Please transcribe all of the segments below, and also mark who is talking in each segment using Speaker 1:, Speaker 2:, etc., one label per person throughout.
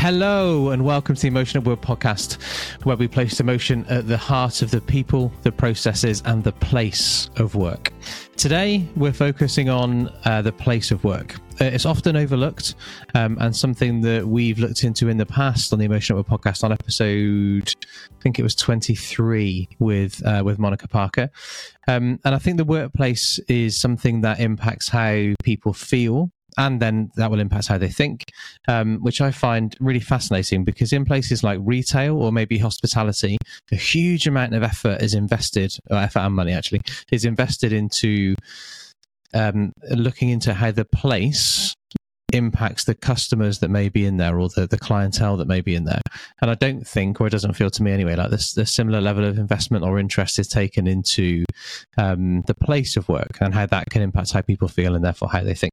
Speaker 1: Hello and welcome to the Emotion at Work podcast, where we place emotion at the heart of the people, the processes and the place of work. Today we're focusing on the place of work. It's often overlooked and something that we've looked into in the past on the Emotion at Work podcast on episode, I think it was 23 with Monica Parker. And I think the workplace is something that impacts how people feel, and then that will impact how they think, which I find really fascinating, because in places like retail or maybe hospitality, a huge amount of effort is invested, or effort and money actually, is invested into looking into how the place impacts the customers that may be in there, or the clientele that may be in there. And I don't think, or it doesn't feel to me anyway, like this similar level of investment or interest is taken into the place of work and how that can impact how people feel and therefore how they think.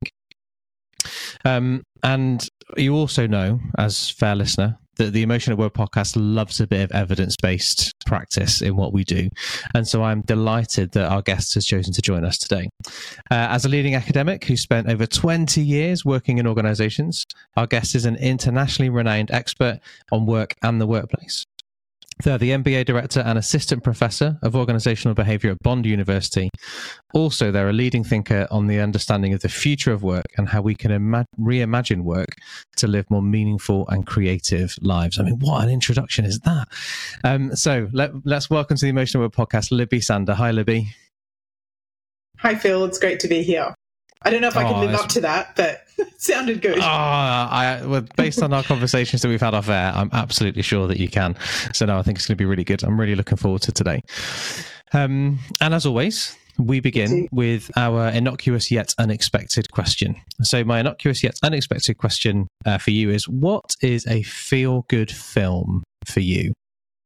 Speaker 1: And you also know, as fair listener, that the Emotion at Work podcast loves a bit of evidence-based practice in what we do. And so I'm delighted that our guest has chosen to join us today. As a leading academic who spent over 20 years working in organizations, our guest is an internationally renowned expert on work and the workplace. They're the MBA Director and Assistant Professor of Organizational Behavior at Bond University. Also, they're a leading thinker on the understanding of the future of work and how we can reimagine work to live more meaningful and creative lives. I mean, what an introduction is that? So let's welcome to the Emotion at Work podcast, Libby Sander. Hi, Libby.
Speaker 2: Hi, Phil. It's great to be here. I don't know if I can live up to that, but it sounded good.
Speaker 1: Well, based on our conversations that we've had off air, I'm absolutely sure that you can. So no, I think it's going to be really good. I'm really looking forward to today. And as always, we begin with our innocuous yet unexpected question. So my innocuous yet unexpected question for you is, what is a feel-good film for you?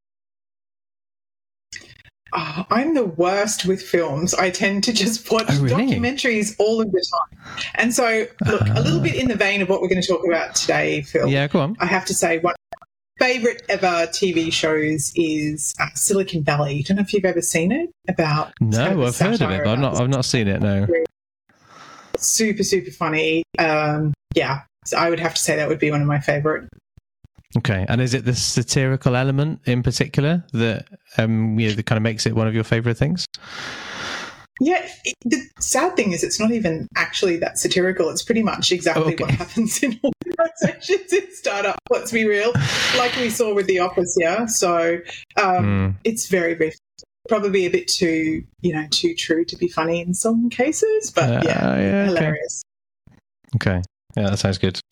Speaker 2: I'm the worst with films. I tend to just watch documentaries all of the time. And so, look, a little bit in the vein of what we're going to talk about today, Phil.
Speaker 1: Yeah, go on.
Speaker 2: I have to say, one of my favourite ever TV shows is Silicon Valley. I don't know if you've ever seen it.
Speaker 1: No, I've heard of it, but I've not seen it, no.
Speaker 2: Super, super funny. Yeah, so I would have to say that would be one of my favourite.
Speaker 1: Okay, and is it the satirical element in particular that that kind of makes it one of your favourite things?
Speaker 2: Yeah, the sad thing is it's not even actually that satirical. It's pretty much exactly what happens in organizations in startup. Let's be real, like we saw with The Office. Yeah, so it's very, very probably a bit too true to be funny in some cases, but hilarious.
Speaker 1: Okay, yeah, that sounds good.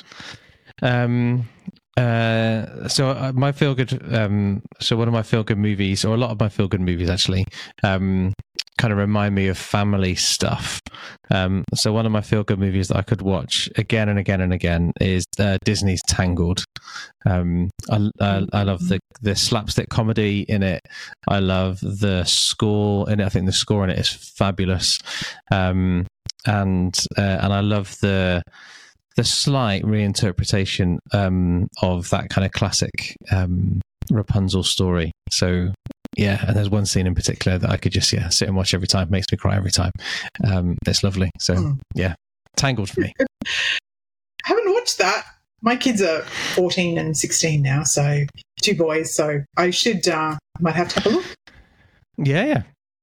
Speaker 1: So my feel good, so one of my feel good movies, or a lot of my feel good movies actually, kind of remind me of family stuff. So one of my feel good movies that I could watch again and again and again is Disney's Tangled. I love the slapstick comedy in it. I love the score in it. I think the score in it is fabulous. And I love the slight reinterpretation of that kind of classic Rapunzel story. So, yeah, and there's one scene in particular that I could just sit and watch every time. It makes me cry every time. It's lovely. So, yeah, Tangled for me.
Speaker 2: I haven't watched that. My kids are 14 and 16 now, so 2 boys. So I should might have to have a look.
Speaker 1: Yeah.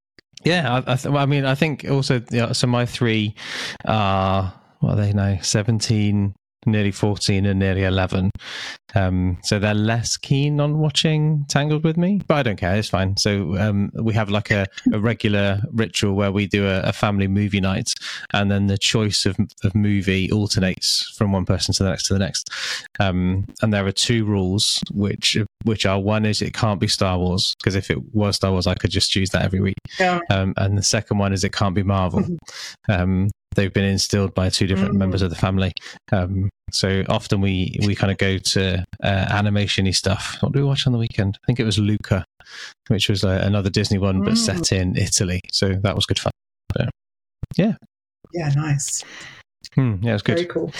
Speaker 1: I think also. So my 3 are. What are they now? 17, nearly 14 and nearly 11. So they're less keen on watching Tangled with me, but I don't care. It's fine. So we have like a regular ritual where we do a family movie night, and then the choice of movie alternates from one person to the next. And there are 2 rules, which are, one is it can't be Star Wars, because if it was Star Wars, I could just choose that every week. Yeah. And the second one is it can't be Marvel. They've been instilled by 2 different members of the family. So often we kind of go to animation-y stuff. What do we watch on the weekend? I think it was Luca, which was another Disney one, but set in Italy. So that was good fun. But, yeah.
Speaker 2: Yeah, nice.
Speaker 1: Yeah, it was good.
Speaker 2: Very cool.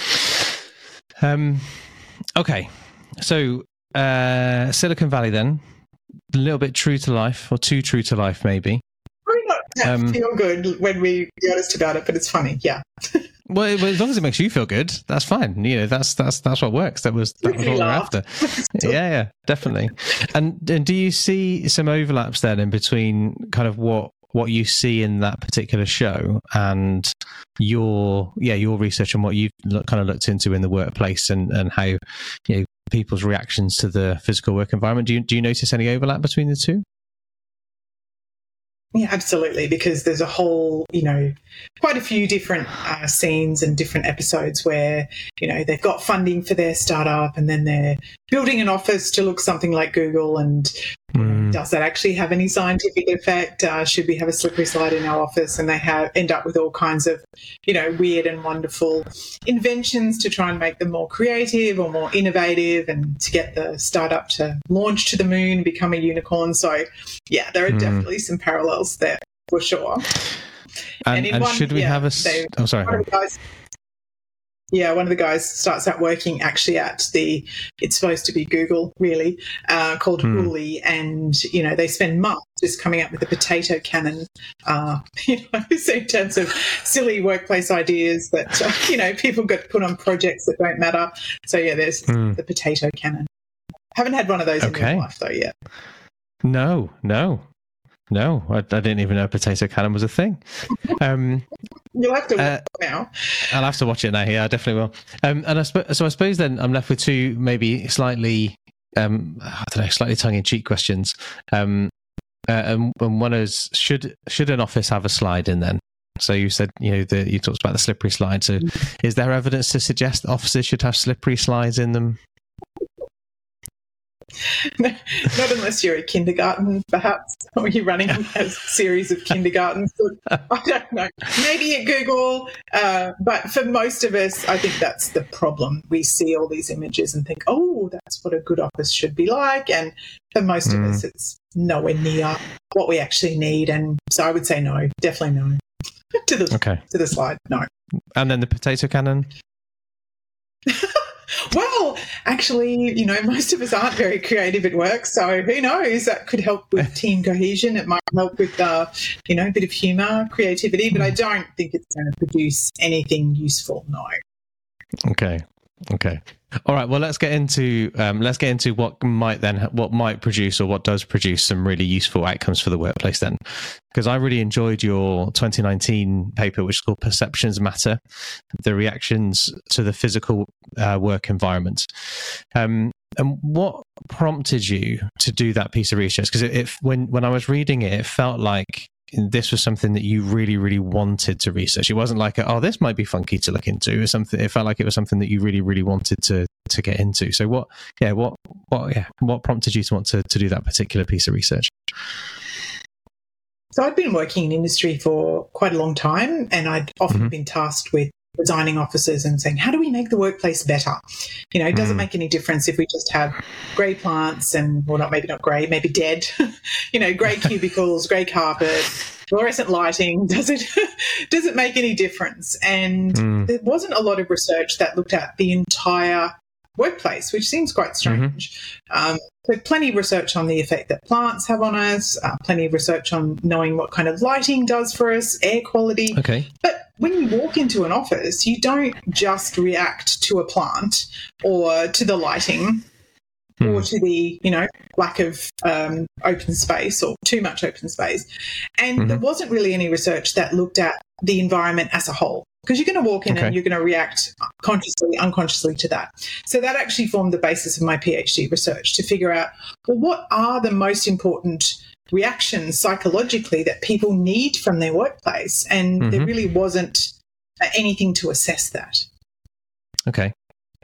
Speaker 1: Okay. So Silicon Valley then. A little bit true to life, or too true to life maybe.
Speaker 2: Probably not feel good when we be honest about it, but it's funny, yeah.
Speaker 1: Well, as long as it makes you feel good, that's fine. You know, that's what works. That was what we're after. Yeah, definitely. And do you see some overlaps then in between kind of what you see in that particular show and your research and what you've kind of looked into in the workplace and how, you know, people's reactions to the physical work environment? Do you notice any overlap between the two?
Speaker 2: Yeah, absolutely, because there's a whole, you know, quite a few different scenes and different episodes where, you know, they've got funding for their startup and then they're building an office to look something like Google, and does that actually have any scientific effect? Should we have a slippery slide in our office? And they end up with all kinds of, you know, weird and wonderful inventions to try and make them more creative or more innovative and to get the startup to launch to the moon, become a unicorn. So, yeah, there are definitely some parallels there for sure.
Speaker 1: And should we have a... Oh, sorry.
Speaker 2: One of the guys starts out working actually at it's supposed to be Google, really, called Huli, and, you know, they spend months just coming up with a potato cannon, you know, so in terms of silly workplace ideas that, you know, people get put on projects that don't matter. So, yeah, there's the potato cannon. Haven't had one of those in real life, though, yet.
Speaker 1: No, I didn't even know potato cannon was a thing.
Speaker 2: You'll have to watch it now.
Speaker 1: I'll have to watch it now. Yeah, I definitely will. And I suppose then I'm left with two maybe slightly, slightly tongue-in-cheek questions. And one is, should an office have a slide in then? So you said, you know, you talked about the slippery slide. So is there evidence to suggest that offices should have slippery slides in them?
Speaker 2: Not unless you're a kindergarten, perhaps, or you're running a series of kindergartens. I don't know. Maybe at Google, but for most of us, I think that's the problem. We see all these images and think, oh, that's what a good office should be like. And for most of us, it's nowhere near what we actually need. And so I would say no, definitely no. to the slide, no.
Speaker 1: And then the potato cannon?
Speaker 2: Well, actually, you know, most of us aren't very creative at work, so who knows? That could help with team cohesion. It might help with, you know, a bit of humour, creativity, but I don't think it's going to produce anything useful, no. Okay.
Speaker 1: All right. Well, let's get into what might produce or what does produce some really useful outcomes for the workplace then, because I really enjoyed your 2019 paper, which is called Perceptions Matter: The Reactions to the Physical Work Environment. And what prompted you to do that piece of research? Because when I was reading it, it felt like this was something that you really, really wanted to research. It wasn't like, this might be funky to look into. It felt like it was something that you really, really wanted to get into. So what prompted you to want to do that particular piece of research?
Speaker 2: So I'd been working in industry for quite a long time, and I'd often been tasked with designing offices and saying, how do we make the workplace better? You know, it doesn't make any difference if we just have grey plants and, well, maybe not grey, maybe dead, you know, grey cubicles, grey carpet, fluorescent lighting. Does it make any difference? And there wasn't a lot of research that looked at the entire workplace, which seems quite strange. So plenty of research on the effect that plants have on us, plenty of research on knowing what kind of lighting does for us, air quality.
Speaker 1: Okay.
Speaker 2: But when you walk into an office, you don't just react to a plant or to the lighting or to the, you know, lack of open space or too much open space. And there wasn't really any research that looked at the environment as a whole, because you're going to walk in and you're going to react consciously, unconsciously to that. So that actually formed the basis of my PhD research, to figure out, well, what are the most important reactions psychologically that people need from their workplace? And there really wasn't anything to assess that. Okay.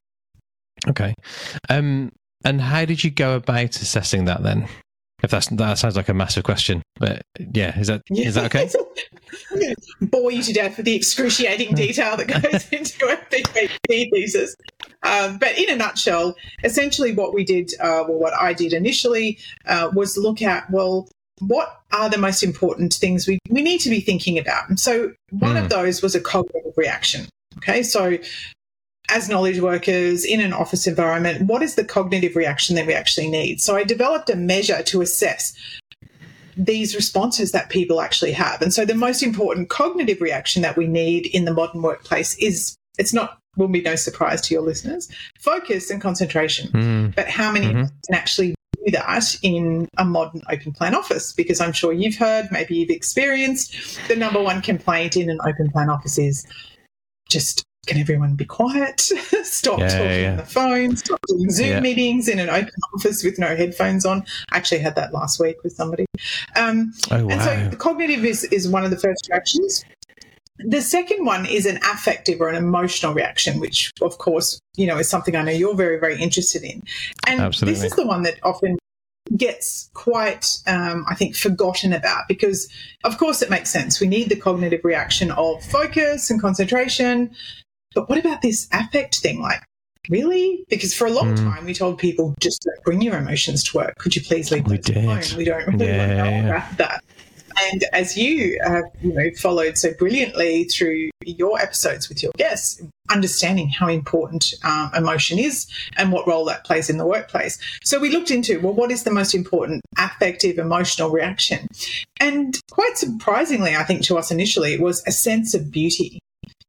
Speaker 1: And how did you go about assessing that then? If that sounds like a massive question, but is that okay?
Speaker 2: I'm going to bore you to death with the excruciating detail that goes into a PhD thesis. But in a nutshell, essentially what we did, what I did initially, was look at, well, what are the most important things we need to be thinking about? And so one of those was a cognitive reaction. Okay, so as knowledge workers in an office environment, what is the cognitive reaction that we actually need? So I developed a measure to assess these responses that people actually have. And so the most important cognitive reaction that we need in the modern workplace is, it's not, will be no surprise to your listeners, focus and concentration. But how many of us can actually do that in a modern open plan office? Because I'm sure you've heard, maybe you've experienced, the number one complaint in an open plan office is just, can everyone be quiet? Stop talking on the phone, stop doing Zoom meetings in an open office with no headphones on. I actually had that last week with somebody. And so the cognitive is one of the first reactions. The second one is an affective or an emotional reaction, which, of course, you know, is something I know you're very, very interested in. And this is the one that often gets quite, I think, forgotten about because, of course, it makes sense. We need the cognitive reaction of focus and concentration. But what about this affect thing? Like, really? Because for a long time, we told people, just don't bring your emotions to work. Could you please leave those alone? We don't really want to know about that. And as you followed so brilliantly through your episodes with your guests, understanding how important emotion is and what role that plays in the workplace. So we looked into, well, what is the most important affective emotional reaction? And quite surprisingly, I think to us initially, it was a sense of beauty.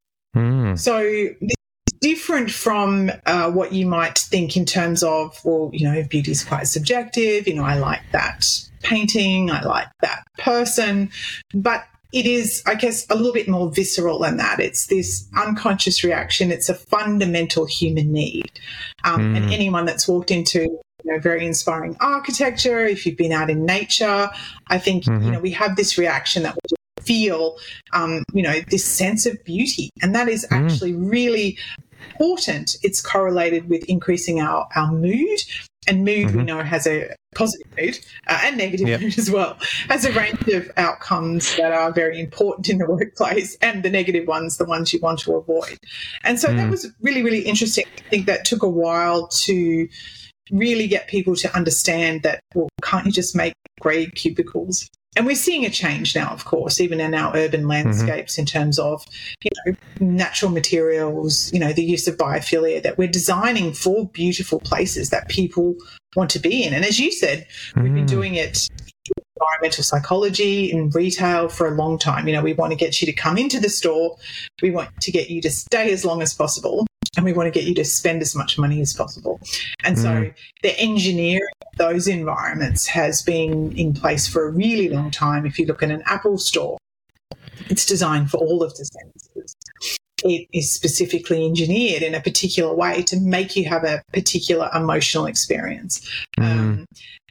Speaker 2: So this is different from what you might think in terms of, well, you know, beauty is quite subjective. You know, I like that painting, I like that person, but it is, I guess, a little bit more visceral than that. It's this unconscious reaction. It's a fundamental human need. And anyone that's walked into very inspiring architecture, if you've been out in nature, I think, you know, we have this reaction that we feel, this sense of beauty. And that is actually really important. It's correlated with increasing our mood. And mood, we know, has a positive mood and negative mood as well, has a range of outcomes that are very important in the workplace, and the negative ones, the ones you want to avoid. And so that was really, really interesting. I think that took a while to really get people to understand that, well, can't you just make grey cubicles? And we're seeing a change now, of course, even in our urban landscapes in terms of, natural materials, the use of biophilia, that we're designing for beautiful places that people want to be in. And as you said, we've been doing it in environmental psychology, in retail for a long time. We want to get you to come into the store. We want to get you to stay as long as possible. And we want to get you to spend as much money as possible. And so the engineering of those environments has been in place for a really long time. If you look at an Apple store, it's designed for all of the senses. It is specifically engineered in a particular way to make you have a particular emotional experience. And,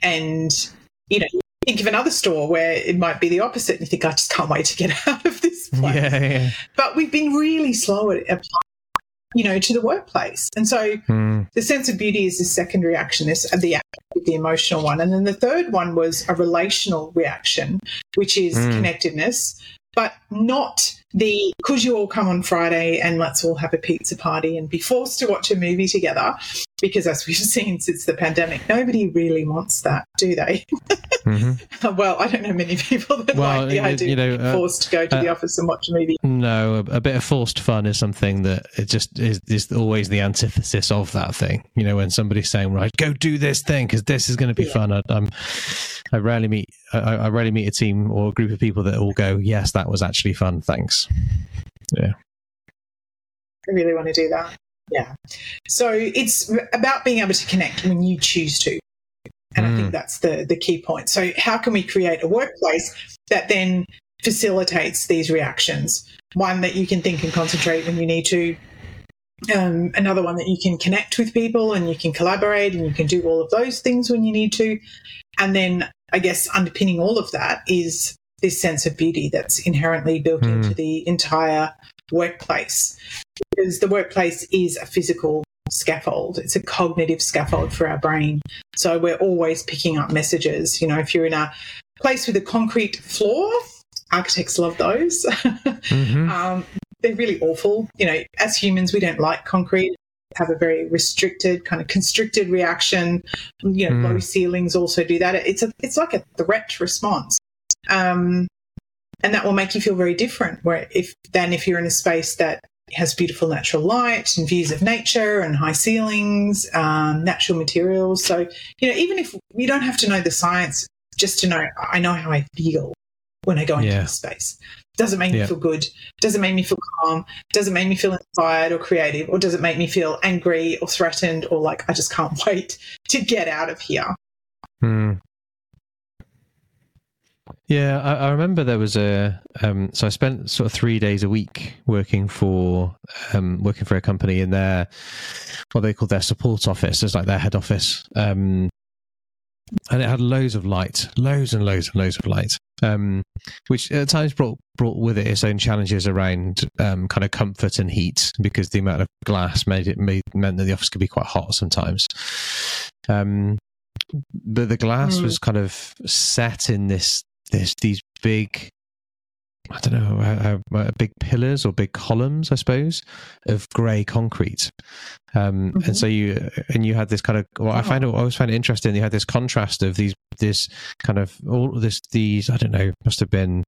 Speaker 2: you think of another store where it might be the opposite and you think, I just can't wait to get out of this place. But we've been really slow at applying, to the workplace. And so the sense of beauty is the second reaction, the emotional one. And then the third one was a relational reaction, which is connectedness, but not the, could you all come on Friday and let's all have a pizza party and be forced to watch a movie together? Because as we've seen since the pandemic, nobody really wants that, do they? Well, I don't know many people that like the idea of being forced to go to the office and watch a movie.
Speaker 1: No, a bit of forced fun is something that it just is always the antithesis of that thing. When somebody's saying, right, go do this thing because this is going to be fun. I rarely meet a team or a group of people that all go, yes, that was actually fun, thanks. Yeah,
Speaker 2: I really want to do that. Yeah. So it's about being able to connect when you choose to. And I think that's the key point. So how can we create a workplace that then facilitates these reactions? One, that you can think and concentrate when you need to. Another one, that you can connect with people and you can collaborate and you can do all of those things when you need to. And then I guess underpinning all of that is this sense of beauty that's inherently built into the entire workplace, because the workplace is a physical scaffold. It's a cognitive scaffold for our brain. So we're always picking up messages. If you're in a place with a concrete floor, architects love those. They're really awful. As humans, we don't like concrete. Have a very restricted, kind of constricted reaction. Low ceilings also do that. It's like a threat response. And that will make you feel very different if you're in a space that has beautiful natural light and views of nature and high ceilings, natural materials. So, even if you don't have to know the science just to know I know how I feel when I go into this space. Does it make me feel good? Does it make me feel calm? Does it make me feel inspired or creative? Or does it make me feel angry or threatened or like I just can't wait to get out of here?
Speaker 1: Yeah, I remember there was so I spent sort of 3 days a week working for a company in their, what they call their support office. It's like their head office. And it had loads of light, loads and loads of light, which at times brought with it its own challenges around kind of comfort and heat, because the amount of glass meant that the office could be quite hot sometimes. But the glass was kind of set in these big, I don't know, big pillars or big columns, I suppose, of grey concrete. And so you had this kind of, I always find it interesting. You had this contrast of these I don't know, must have been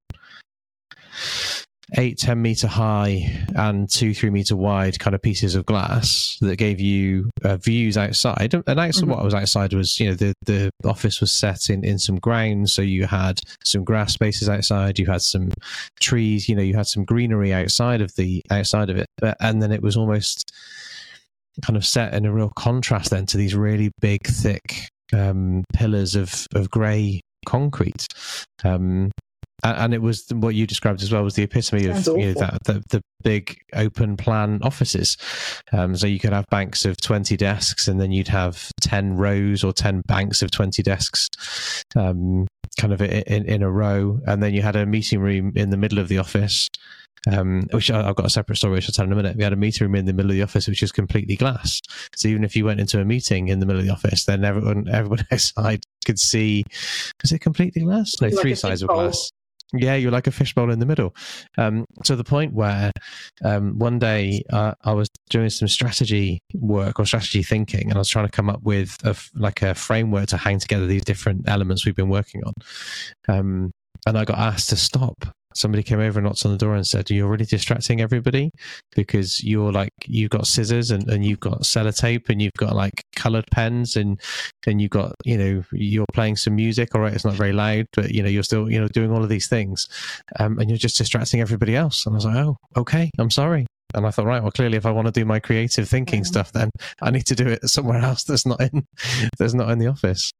Speaker 1: 8-10 meter high and 2-3 meter wide kind of pieces of glass that gave you views outside. And what was outside was, the office was set in some grounds, so you had some grass spaces outside, you had some trees, you had some greenery outside of it, and then it was almost kind of set in a real contrast then to these really big, thick pillars of grey concrete. And it was what you described as well, was the epitome of the big open plan offices. So you could have banks of 20 desks, and then you'd have 10 rows or 10 banks of 20 desks, kind of in a row. And then you had a meeting room in the middle of the office, which I've got a separate story which I'll tell in a minute. We had a meeting room in the middle of the office which was completely glass. So even if you went into a meeting in the middle of the office, then everyone outside could see. Was it completely glass? No, like 3 sides of glass. Yeah, you're like a fishbowl in the middle. To the point where one day I was doing some strategy work or strategy thinking, and I was trying to come up with a framework to hang together these different elements we've been working on. And I got asked to stop. Somebody came over and knocked on the door and said, "You're really distracting everybody, because you've got scissors and you've got sellotape and you've got like colored pens and you've got, you're playing some music. All right, it's not very loud, but you're still, doing all of these things. And you're just distracting everybody else." And I was like, "Oh, okay, I'm sorry." And I thought, right, well, clearly if I want to do my creative thinking stuff, then I need to do it somewhere else that's not in the office.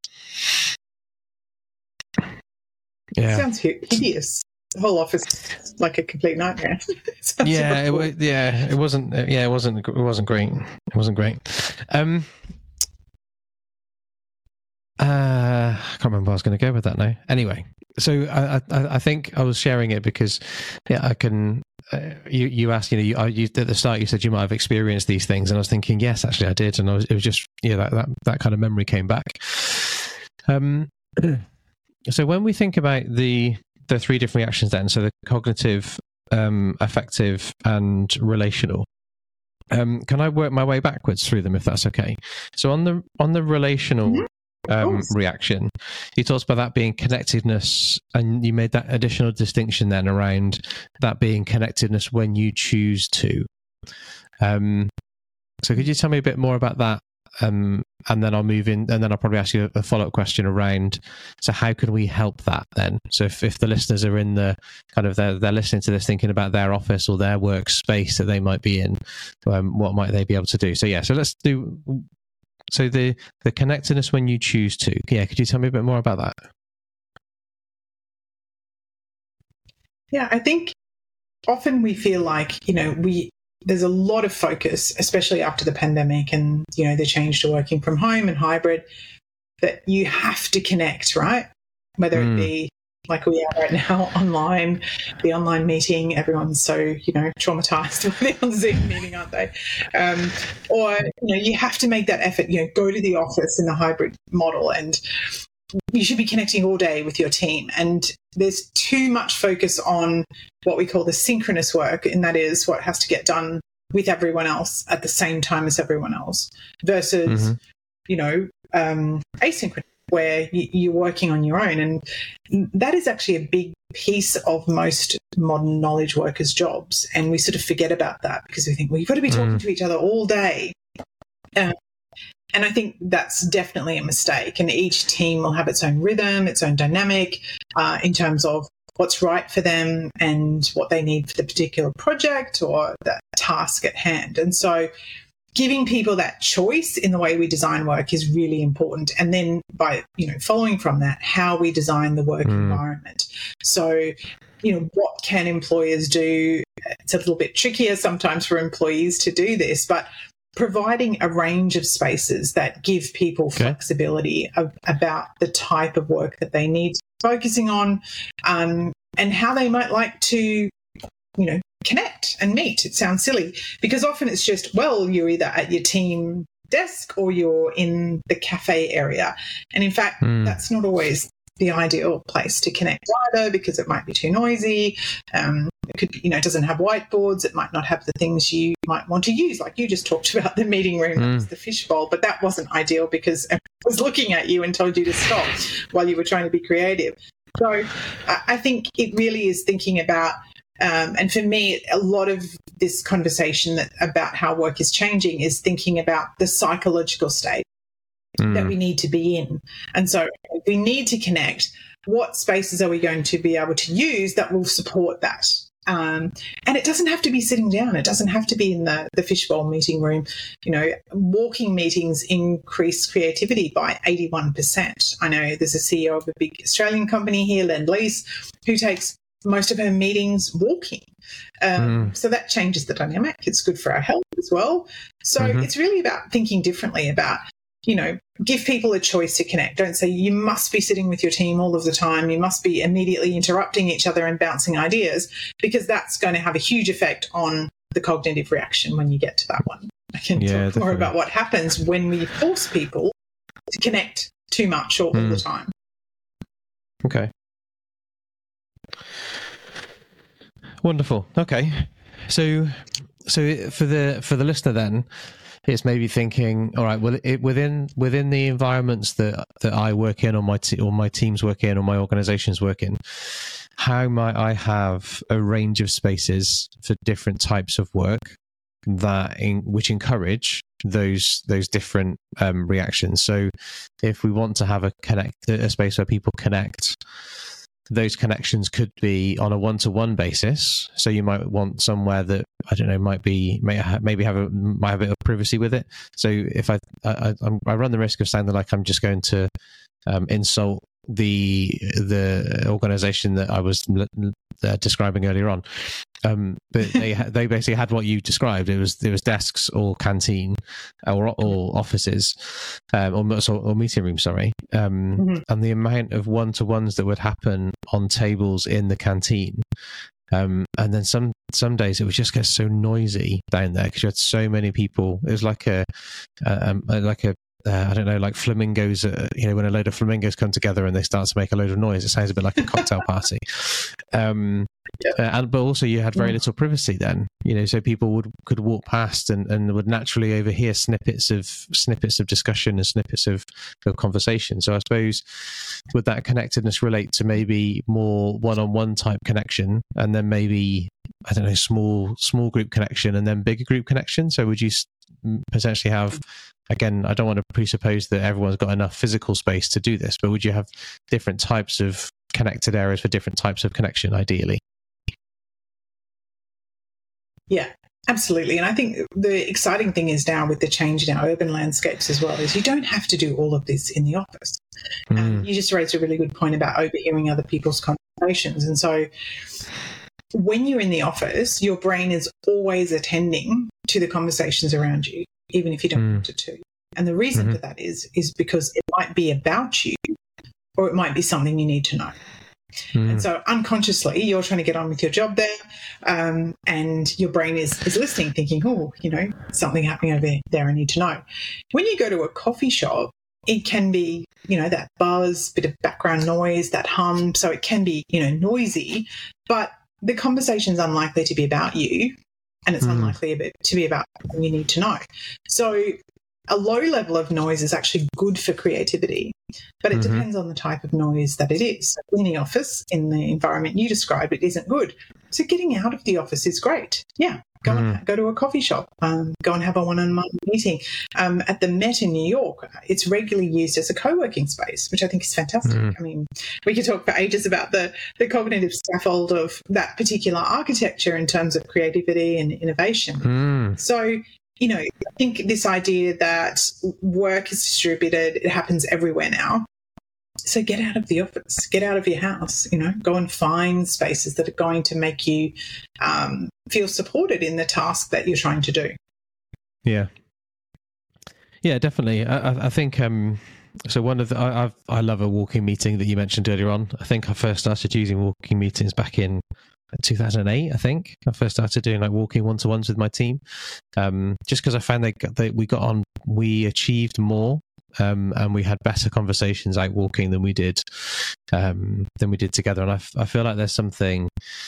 Speaker 1: Yeah.
Speaker 2: Sounds hideous. The whole office is like a complete nightmare.
Speaker 1: It wasn't great. It wasn't great. I can't remember where I was going to go with that now. Anyway, so I think I was sharing it because I can. You asked, you at the start, you said you might have experienced these things, and I was thinking, yes, actually, I did, and it was just that kind of memory came back. So when we think about the 3 different reactions then, so the cognitive, affective, and relational, can I work my way backwards through them, if that's okay? So on the relational reaction, you talked about that being connectedness, and you made that additional distinction then around that being connectedness when you choose to. So could you tell me a bit more about that? And then I'll move in, and then I'll probably ask you a follow-up question around, so how can we help that then? So if the listeners are in the kind of, they're listening to this thinking about their office or their workspace that they might be in, what might they be able to do? So so let's do, so the connectedness when you choose to. Yeah, could you tell me a bit more about that?
Speaker 2: Yeah, I think often we feel like, there's a lot of focus, especially after the pandemic and, the change to working from home and hybrid, that you have to connect, right? Whether it be like we are right now, the online meeting, everyone's so, traumatized with the on Zoom meeting, aren't they? Or, you have to make that effort, go to the office in the hybrid model, and you should be connecting all day with your team. And there's too much focus on what we call the synchronous work, and that is what has to get done with everyone else at the same time as everyone else, versus, asynchronous, where you're working on your own. And that is actually a big piece of most modern knowledge workers' jobs. And we sort of forget about that because we think, well, you've got to be talking to each other all day. And I think that's definitely a mistake. And each team will have its own rhythm, its own dynamic in terms of what's right for them and what they need for the particular project or the task at hand. And so giving people that choice in the way we design work is really important. And then by, following from that, how we design the work environment. So, what can employers do? It's a little bit trickier sometimes for employees to do this, but providing a range of spaces that give people flexibility about the type of work that they need focusing on, and how they might like to, connect and meet. It sounds silly because often it's just, well, you're either at your team desk or you're in the cafe area. And in fact, that's not always the ideal place to connect either, because it might be too noisy. It could, it doesn't have whiteboards. It might not have the things you might want to use. Like you just talked about the meeting room, that was the fishbowl, but that wasn't ideal because everyone was looking at you and told you to stop while you were trying to be creative. So I think it really is thinking about, and for me, a lot of this conversation about how work is changing is thinking about the psychological state that we need to be in. And so if we need to connect, what spaces are we going to be able to use that will support that? And it doesn't have to be sitting down. It doesn't have to be in the fishbowl meeting room. Walking meetings increase creativity by 81%. I know there's a CEO of a big Australian company here, Lendlease, who takes most of her meetings walking. So that changes the dynamic. It's good for our health as well. So it's really about thinking differently about, give people a choice to connect. Don't say you must be sitting with your team all of the time. You must be immediately interrupting each other and bouncing ideas, because that's going to have a huge effect on the cognitive reaction when you get to that one. I can talk more about what happens when we force people to connect too much all the time.
Speaker 1: Okay. Wonderful. Okay. So for the listener then, it's maybe thinking, all right, well, within the environments that I work in, or my teams work in, or my organizations work in, how might I have a range of spaces for different types of work which encourage those different reactions? So if we want to have a space where people connect, those connections could be on a one-to-one basis. So you might want somewhere that, I don't know, might have a bit of privacy with it. So if I run the risk of sounding like I'm just going to insult the organization that I was describing earlier on, but they basically had what you described. It was desks or canteen or offices or meeting rooms. Sorry, and the amount of one-to-ones that would happen on tables in the canteen. And then some days it would just get so noisy down there because you had so many people. It was like a I don't know, like flamingos, when a load of flamingos come together and they start to make a load of noise, it sounds a bit like a cocktail party. But also you had very little privacy then, so people could walk past and would naturally overhear snippets of discussion and snippets of conversation. So I suppose, would that connectedness relate to maybe more one-on-one type connection, and then maybe, I don't know, small group connection and then bigger group connection? So would you potentially have, again, I don't want to presuppose that everyone's got enough physical space to do this, but would you have different types of connected areas for different types of connection, ideally? Yeah,
Speaker 2: absolutely. And I think the exciting thing is now with the change in our urban landscapes as well, is you don't have to do all of this in the office. You just raised a really good point about overhearing other people's conversations. And so when you're in the office, your brain is always attending to the conversations around you, even if you don't want it to. And the reason for that is because it might be about you, or it might be something you need to know. And so unconsciously, you're trying to get on with your job there, and your brain is listening, thinking, something happening over there I need to know. When you go to a coffee shop, it can be, that buzz, bit of background noise, that hum. So it can be, noisy, but the conversation's unlikely to be about you, and it's unlikely to be about something you need to know. So a low level of noise is actually good for creativity, but it depends on the type of noise that it is. So in the office, in the environment you described, it isn't good. So getting out of the office is great. Yeah. Go to a coffee shop, go and have a one-on-one meeting. At the Met in New York, it's regularly used as a co-working space, which I think is fantastic. I mean, we could talk for ages about the cognitive scaffold of that particular architecture in terms of creativity and innovation. So, you know, I think this idea that work is distributed, it happens everywhere now. So get out of the office, get out of your house, you know, go and find spaces that are going to make you feel supported in the task that you're trying to do.
Speaker 1: Yeah. Yeah, definitely. I think, so one of the, I love a walking meeting that you mentioned earlier on. I think I first started using walking meetings back in 2008. I think I first started doing like walking one-to-ones with my team, just because I found that we achieved more. And we had better conversations out walking than we did together. And I feel like there's something.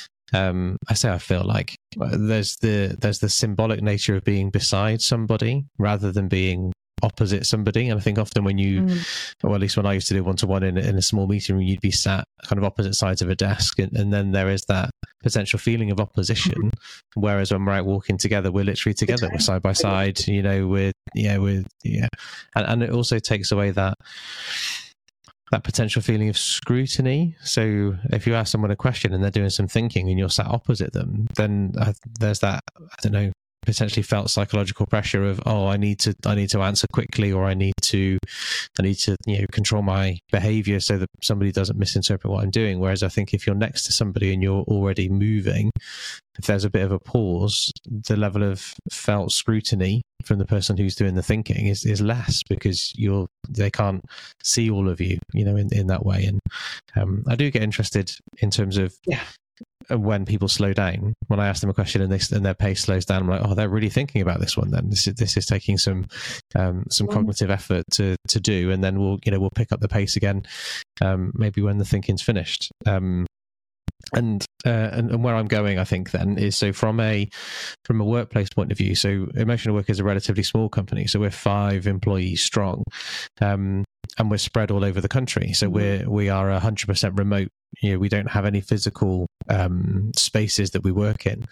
Speaker 1: I feel like there's the symbolic nature of being beside somebody rather than being opposite somebody. And I think often when you, or at least when I used to do one-to-one in a small meeting room, you'd be sat kind of opposite sides of a desk, and then there is that potential feeling of opposition. Whereas when we're out walking together, we're literally together, we're side by side, you know, and it also takes away that potential feeling of scrutiny. So if you ask someone a question and they're doing some thinking and you're sat opposite them, then there's that, I don't know, potentially felt psychological pressure of, oh, I need to answer quickly, or I need to you know, control my behavior so that somebody doesn't misinterpret what I'm doing. Whereas I think if you're next to somebody and you're already moving, if there's a bit of a pause, the level of felt scrutiny from the person who's doing the thinking is less, because they can't see all of you, you know, in that way. And I do get interested in terms of when people slow down. When I ask them a question and their pace slows down, I'm like, oh, they're really thinking about this one. Then this is taking some cognitive effort to do, and then we'll pick up the pace again, maybe when the thinking's finished. And where I'm going, I think, then is, so from a workplace point of view. So Emotional Work is a relatively small company, so we're 5 employees strong, and we're spread all over the country. So we are 100% remote. You know, we don't have any physical spaces that we work in,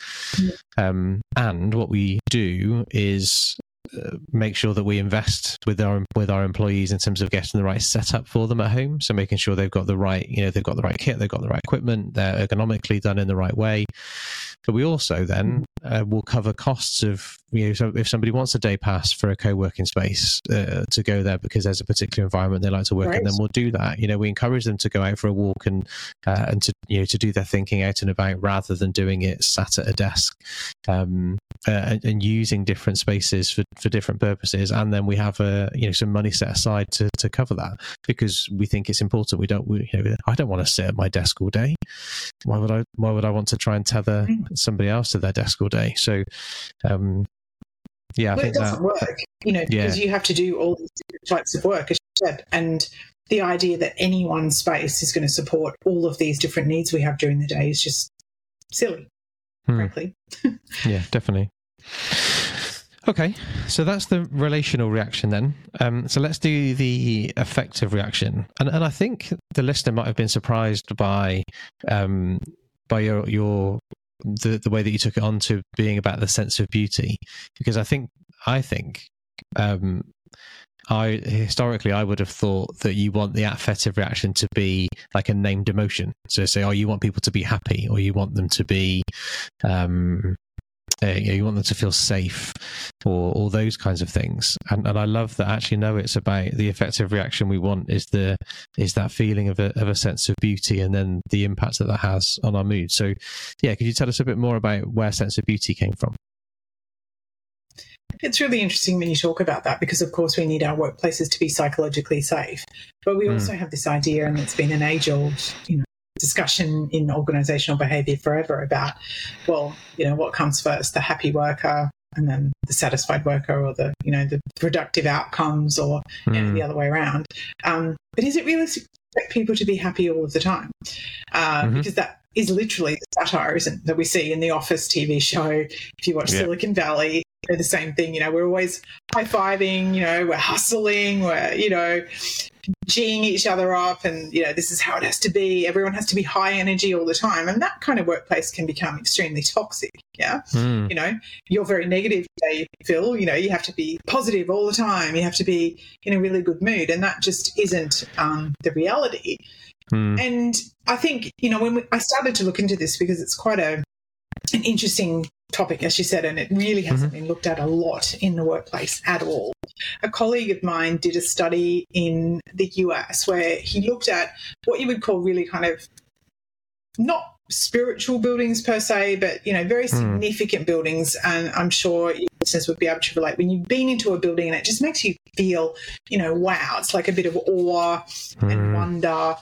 Speaker 1: and what we do is make sure that we invest with our employees in terms of getting the right setup for them at home. So making sure they've got the right kit, they've got the right equipment, they're ergonomically done in the right way. But we also then will cover costs of, so if somebody wants a day pass for a co-working space to go there because there's a particular environment they like to work in, then we'll do that. We encourage them to go out for a walk and to do their thinking out and about, rather than doing it sat at a desk, and using different spaces for different purposes. And then we have some money set aside to cover that, because we think it's important. I don't want to sit at my desk all day. Why would I want to try and tether somebody else to their desk all day? So I think
Speaker 2: it doesn't work, because you have to do all these different types of work, as you said, and the idea that any one space is going to support all of these different needs we have during the day is just silly, frankly.
Speaker 1: Yeah, definitely. Okay, so that's the relational reaction then. So let's do the affective reaction. And I think the listener might have been surprised by your the way that you took it on to being about the sense of beauty, because I think historically I would have thought that you want the affective reaction to be like a named emotion. So say, you want people to be happy, or you want them to be you want them to feel safe, or all those kinds of things. And I love that actually, no, it's about the affective reaction we want is that feeling of a sense of beauty, and then the impact that has on our mood. So could you tell us a bit more about where sense of beauty came from?
Speaker 2: It's really interesting when you talk about that, because of course we need our workplaces to be psychologically safe, but we also have this idea, and it's been an age-old discussion in organizational behavior forever about, what comes first, the happy worker and then the satisfied worker, or the productive outcomes, or the other way around. But is it realistic to expect people to be happy all of the time? Because that is literally the satire, isn't it, that we see in the Office TV show. If you watch Silicon Valley, they're the same thing. We're always high-fiving, we're hustling, we're, geeing each other up, and, this is how it has to be. Everyone has to be high energy all the time. And that kind of workplace can become extremely toxic. Yeah. You're very negative today, Phil. You have to be positive all the time. You have to be in a really good mood. And that just isn't the reality. And I think, when I started to look into this, because it's quite an interesting topic, as you said, and it really hasn't been looked at a lot in the workplace at all. A colleague of mine did a study in the US where he looked at what you would call really kind of not spiritual buildings per se, but, very significant buildings. And I'm sure your listeners would be able to relate. When you've been into a building and it just makes you feel, wow, it's like a bit of awe and wonder.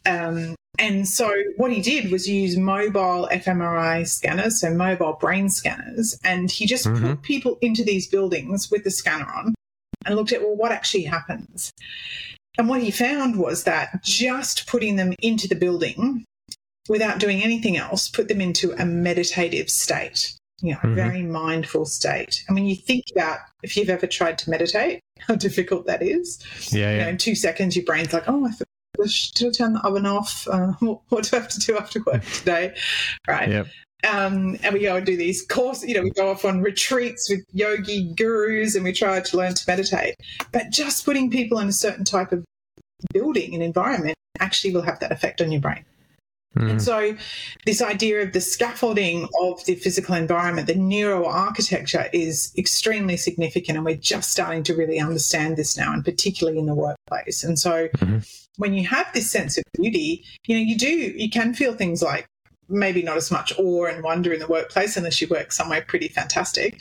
Speaker 2: And so what he did was use mobile fMRI scanners, so mobile brain scanners, and he just put people into these buildings with the scanner on and looked at, well, what actually happens? And what he found was that just putting them into the building without doing anything else put them into a meditative state, a very mindful state. And when you think about, if you've ever tried to meditate, how difficult that is. In 2 seconds, your brain's like, oh, did I turn the oven off? What do I have to do after work today? Right. Yep. And we go and do these courses, we go off on retreats with yogi gurus and we try to learn to meditate. But just putting people in a certain type of building and environment actually will have that effect on your brain. And so this idea of the scaffolding of the physical environment, the neuroarchitecture, is extremely significant, and we're just starting to really understand this now, and particularly in the workplace. And so when you have this sense of beauty, you can feel things like maybe not as much awe and wonder in the workplace unless you work somewhere pretty fantastic.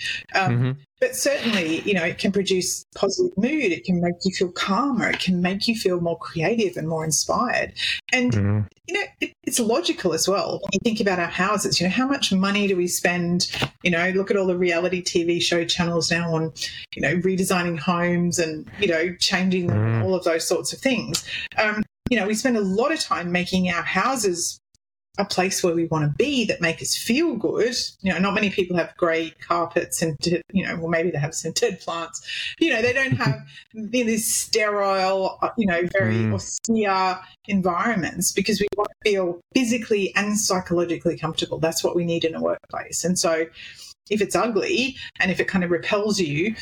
Speaker 2: But certainly, it can produce positive mood. It can make you feel calmer. It can make you feel more creative and more inspired. And, it's logical as well. When you think about our houses, how much money do we spend? Look at all the reality TV show channels now on, redesigning homes and, changing them, and all of those sorts of things. We spend a lot of time making our houses a place where we want to be, that make us feel good. Not many people have grey carpets and, well, maybe they have scented plants. They don't have these sterile, very austere environments, because we want to feel physically and psychologically comfortable. That's what we need in a workplace. And so if it's ugly and if it kind of repels you,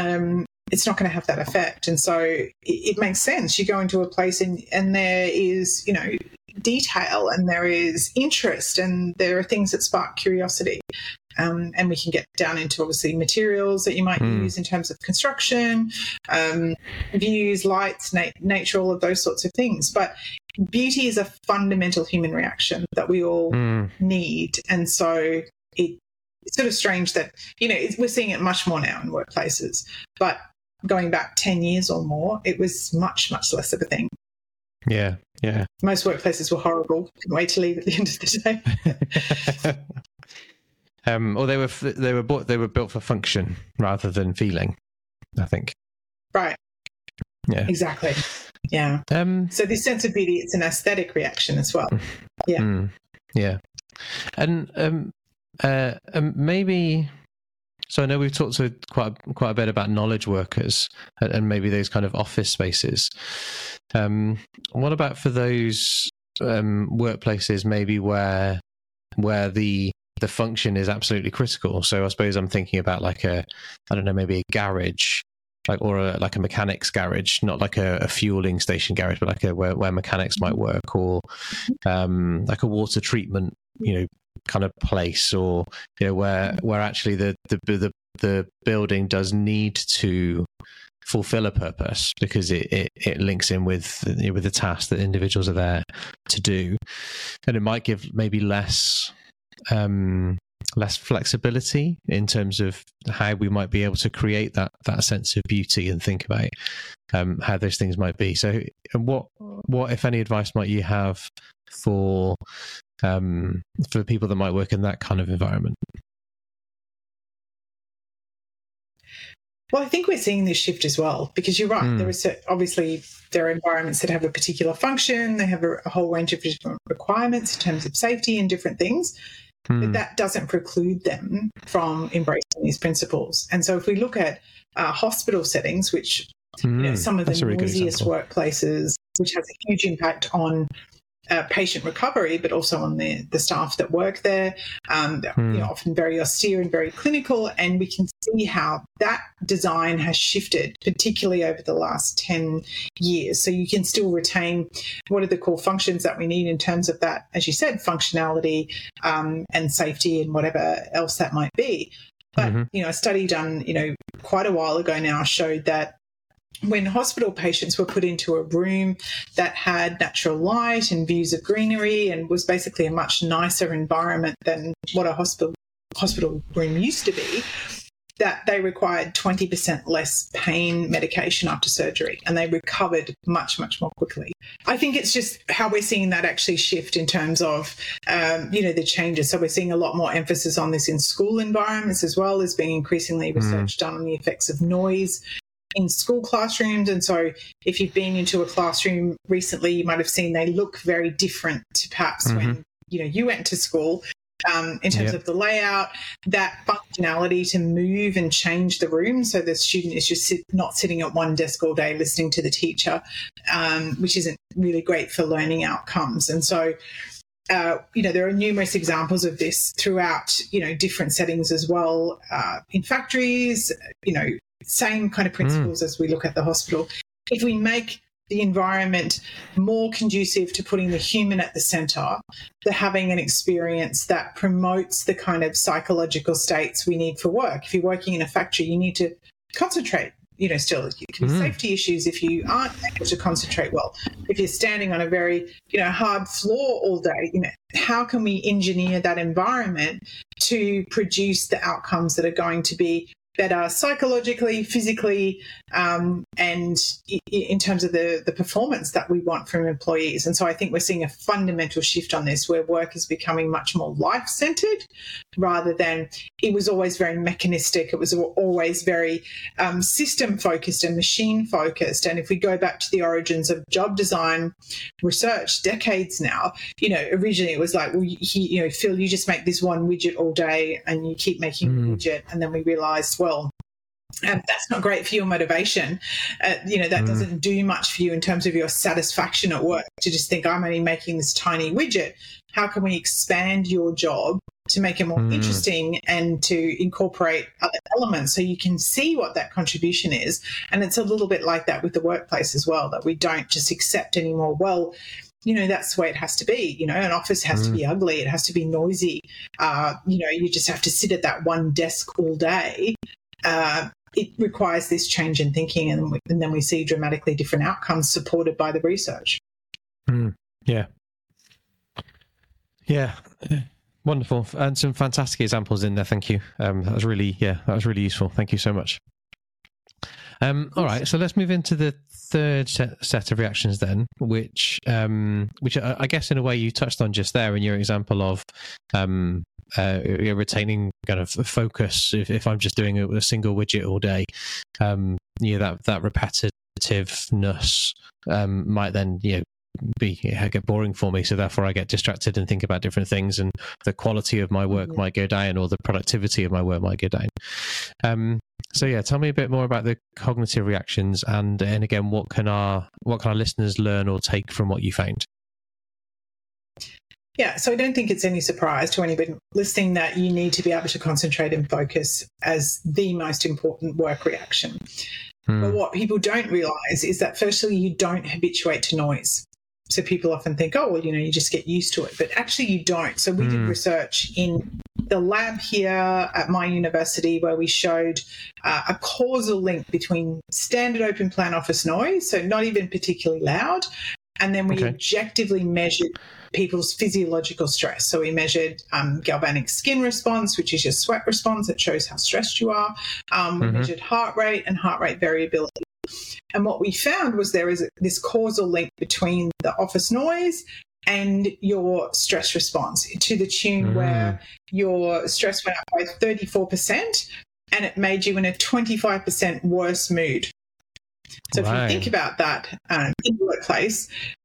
Speaker 2: it's not going to have that effect. And so it makes sense. You go into a place and there is, detail, and there is interest, and there are things that spark curiosity. And we can get down into, obviously, materials that you might use in terms of construction, views, lights, nature, all of those sorts of things. But beauty is a fundamental human reaction that we all need. And so it's sort of strange that, we're seeing it much more now in workplaces. But going back 10 years or more, it was much, much less of a thing.
Speaker 1: Yeah.
Speaker 2: Most workplaces were horrible. Couldn't wait to leave at the end of the day.
Speaker 1: Or they were built for function rather than feeling, I think.
Speaker 2: Right.
Speaker 1: Yeah.
Speaker 2: Exactly. Yeah. So this sense of beauty, it's an aesthetic reaction as well. Yeah.
Speaker 1: Yeah. And maybe. So I know we've talked quite a bit about knowledge workers and maybe those kind of office spaces. What about for those workplaces maybe where the function is absolutely critical? So I suppose I'm thinking about maybe a garage, or a mechanic's garage, not like a fueling station garage, but where mechanics might work, or like a water treatment, kind of place, or where actually the building does need to fulfill a purpose because it links in with the task that individuals are there to do, and it might give maybe less flexibility in terms of how we might be able to create that sense of beauty and think about how those things might be. So what if any advice might you have for people that might work in that kind of environment?
Speaker 2: Well, I think we're seeing this shift as well, because you're right. There are environments that have a particular function. They have a whole range of different requirements in terms of safety and different things. but that doesn't preclude them from embracing these principles. And so if we look at hospital settings, which some of the noisiest workplaces, which has a huge impact on patient recovery, but also on the staff that work there, often very austere and very clinical. And we can see how that design has shifted, particularly over the last 10 years. So you can still retain what are the core functions that we need in terms of that, as you said, functionality and safety and whatever else that might be. But, a study done, quite a while ago now showed that when hospital patients were put into a room that had natural light and views of greenery and was basically a much nicer environment than what a hospital room used to be, that they required 20% less pain medication after surgery, and they recovered much, much more quickly. I think it's just how we're seeing that actually shift in terms of, the changes. So we're seeing a lot more emphasis on this in school environments as well. There's been increasingly research done on the effects of noise in school classrooms. And so if you've been into a classroom recently, you might have seen they look very different to perhaps when, you went to school. In terms of the layout, that functionality to move and change the room so the student is just not sitting at one desk all day listening to the teacher, which isn't really great for learning outcomes. And so, there are numerous examples of this throughout, different settings as well, in factories, same kind of principles as we look at the hospital. If we make the environment more conducive to putting the human at the centre, to having an experience that promotes the kind of psychological states we need for work. If you're working in a factory, you need to concentrate. Still, it can be safety issues if you aren't able to concentrate well. If you're standing on a very, hard floor all day, how can we engineer that environment to produce the outcomes that are going to be better psychologically, physically, and in terms of the performance that we want from employees. And so I think we're seeing a fundamental shift on this, where work is becoming much more life-centred rather than it was always very mechanistic. It was always very system-focused and machine-focused. And if we go back to the origins of job design research decades now, originally it was like, well, Phil, you just make this one widget all day and you keep making a widget. And then we realised, well, that's not great for your motivation. That doesn't do much for you in terms of your satisfaction at work, to just think I'm only making this tiny widget. How can we expand your job to make it more interesting and to incorporate other elements so you can see what that contribution is? And it's a little bit like that with the workplace as well, that we don't just accept anymore, well, that's the way it has to be. An office has to be ugly. It has to be noisy. You just have to sit at that one desk all day. It requires this change in thinking, and then we see dramatically different outcomes supported by the research.
Speaker 1: Yeah. Wonderful. And some fantastic examples in there. Thank you. That was really useful. Thank you so much. All right. So let's move into the third set of reactions then, which I guess in a way you touched on just there in your example of retaining kind of focus. If I'm just doing a single widget all day, that repetitiveness might then get boring for me, so therefore I get distracted and think about different things, and the quality of my work might go down, or the productivity of my work might go down. Tell me a bit more about the cognitive reactions, and again, what can our listeners learn or take from what you found?
Speaker 2: Yeah, so I don't think it's any surprise to anybody listening that you need to be able to concentrate and focus as the most important work reaction. But what people don't realise is that firstly, you don't habituate to noise. So people often think, oh, well, you just get used to it. But actually you don't. So we did research in the lab here at my university where we showed a causal link between standard open plan office noise, so not even particularly loud, and then we objectively measured people's physiological stress. So we measured galvanic skin response, which is your sweat response. It shows how stressed you are. We measured heart rate and heart rate variability. And what we found was there is this causal link between the office noise and your stress response, to the tune where your stress went up by 34% and it made you in a 25% worse mood. So if you think about that in the workplace,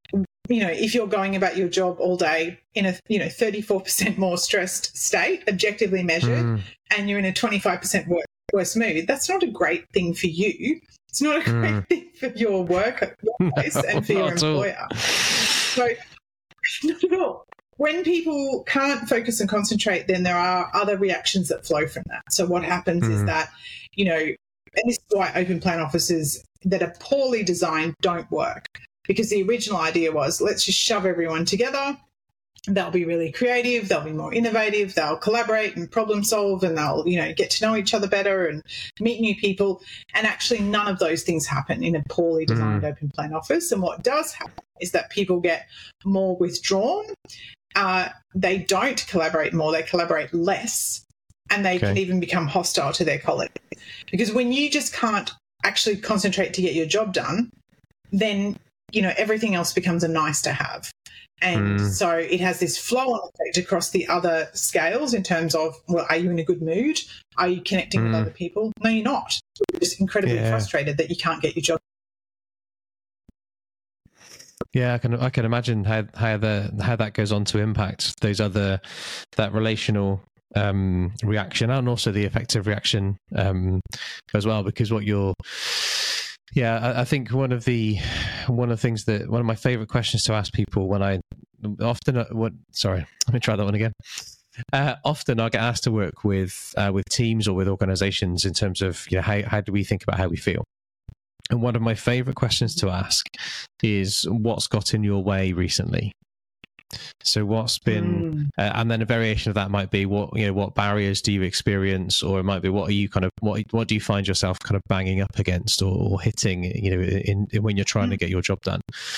Speaker 2: if you're going about your job all day in a 34% more stressed state, objectively measured, and you're in a 25% worse mood, that's not a great thing for you. It's not a great thing for your workplace and for your employer. So, not at all. When people can't focus and concentrate, then there are other reactions that flow from that. So what happens is that, and this is why open plan offices that are poorly designed don't work, because the original idea was, let's just shove everyone together. They'll be really creative. They'll be more innovative. They'll collaborate and problem solve, and they'll, get to know each other better and meet new people. And actually none of those things happen in a poorly designed open plan office. And what does happen is that people get more withdrawn. They don't collaborate more. They collaborate less. And they can even become hostile to their colleagues. Because when you just can't actually concentrate to get your job done, then, everything else becomes a nice to have. And so it has this flow-on effect across the other scales in terms of, well, are you in a good mood? Are you connecting with other people? No, you're not. You're just incredibly frustrated that you can't get your job.
Speaker 1: Yeah, I can imagine how that goes on to impact that relational reaction, and also the effective reaction as well. Because I think one of my favorite questions to ask people when I often let me try that one again. Often I get asked to work with teams or with organizations in terms of how do we think about how we feel. And one of my favorite questions to ask is, what's got in your way recently? So what's been, and then a variation of that might be what barriers do you experience, or it might be what do you find yourself kind of banging up against or hitting, in when you're trying to get your job done.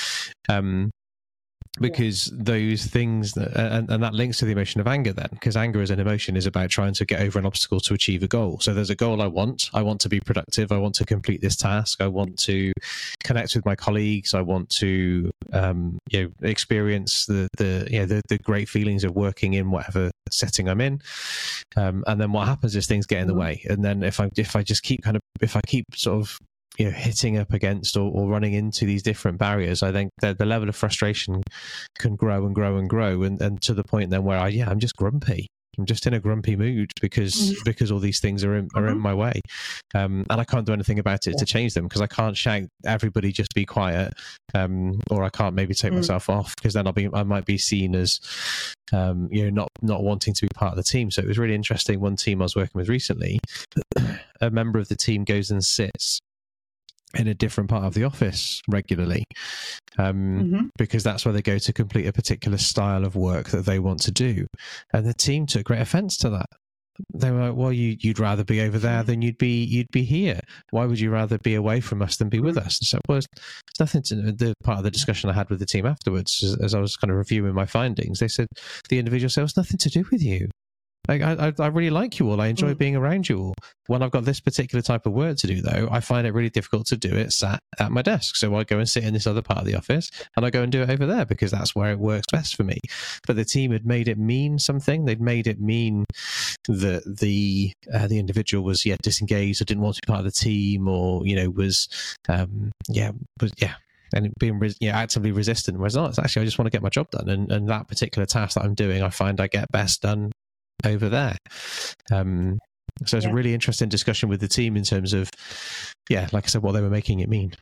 Speaker 1: Because those things and that links to the emotion of anger then, because anger as an emotion is about trying to get over an obstacle to achieve a goal. So there's a goal I want to be productive, I want to complete this task, I want to connect with my colleagues, I want to experience the great feelings of working in whatever setting I'm in, and then what happens is things get in the way. And then if I keep sort of hitting up against or running into these different barriers, I think that the level of frustration can grow and grow and grow, and to the point then where I'm just grumpy. I'm just in a grumpy mood because all these things are in my way, and I can't do anything about it to change them, because I can't shout everybody just be quiet, or I can't maybe take myself off, because then I might be seen as not wanting to be part of the team. So it was really interesting. One team I was working with recently, a member of the team goes and sits in a different part of the office regularly, because that's where they go to complete a particular style of work that they want to do. And the team took great offense to that. They were like, well, you'd rather be over there than you'd be here. Why would you rather be away from us than be with us? And so it's nothing to the part of the discussion I had with the team afterwards, as I was kind of reviewing my findings. They said, the individual said, it's nothing to do with you. Like, I really like you all. I enjoy being around you all. When I've got this particular type of work to do, though, I find it really difficult to do it sat at my desk. So I go and sit in this other part of the office, and I go and do it over there because that's where it works best for me. But the team had made it mean something. They'd made it mean that the individual was disengaged or didn't want to be part of the team, or was and being actively resistant. Whereas not, it's actually I just want to get my job done, and that particular task that I'm doing, I find I get best done over there. So it's a really interesting discussion with the team in terms of, like I said, what they were making it mean.